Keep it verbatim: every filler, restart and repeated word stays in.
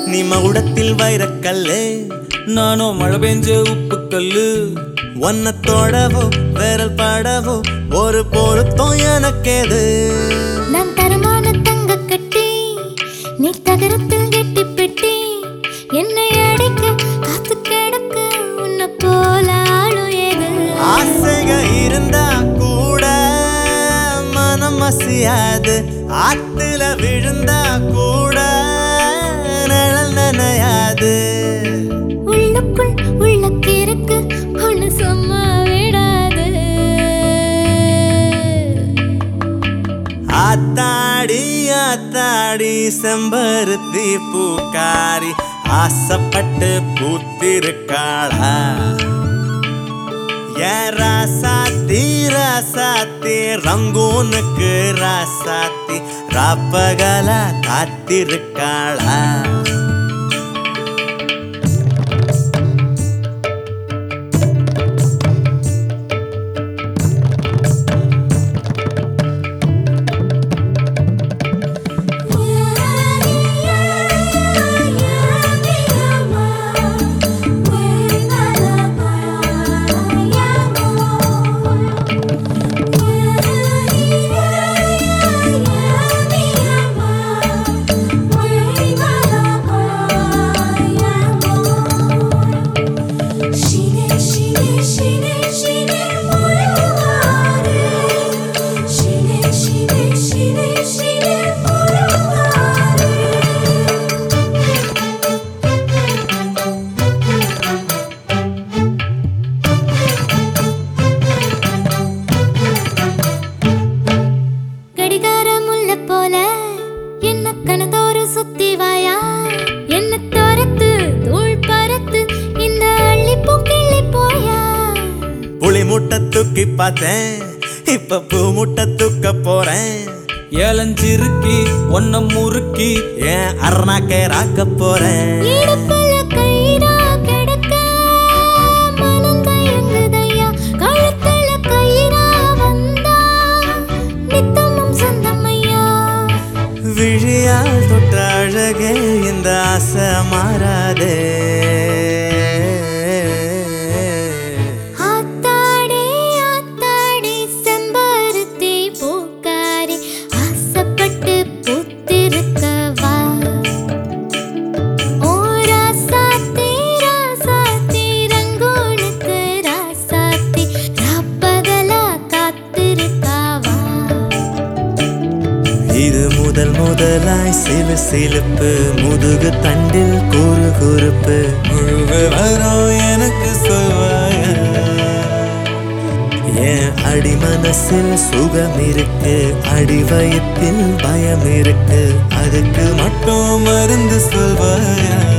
நீ மகுடத்தில் வைரக்கல்லு, நானும் மழை பெஞ்ச உப்பு கல்லு. ஒன்ன தொடவோ விரல் படவோ ஒரு பொருத்தம் எனக்கேது. நான் தரமான தங்க கட்டி, நீ தகரத்தில் கெட்டி பெட்டி. என்னை அடைக்க காத்து கிடக்க உன்னை போல ஆளும் ஏது. ஆசைக இருந்தா கூட மனம் அசையாது, ஆத்துல விழுந்தா கூட நிழல் நனையாது. உள்ளுக்குள் உள்ள கிறுக்கு ஒண்ணு சும்மா விடாது. ஆத்தாடி ஆத்தாடி செம்பருத்தி பூக்காரி, ஆசைப்பட்டு பூத்திருக்காளா. ஏன் ராசாத்தி ராசாத்தி ரங்கூனுக்கு ராசாத்தி ராப்பகலா காத்திருக்காளா. புளி முட்டை தூக்கி பார்த்தேன், இப்ப பூ முட்டை தூக்க போறேன். ஏலஞ்சிருக்கி ஒன்ன முறுக்கி ஏன் அரணாக்கே ராக்க போறேன். விழியால் தொட்ட அழகே இந்த ஆசை மாறாதே. இது முதல் முதலாய் சிலு சிலுப்பு, முதுகு தண்டில் குறு குறுப்பு. முழுவு வரும் எனக்கு சொல்வாய, என் அடி மனசில் சுகம் இருக்கு, அடி வயத்தில் பயம் இருக்கு. அதுக்கு மட்டும் மருந்து சொல்வாய.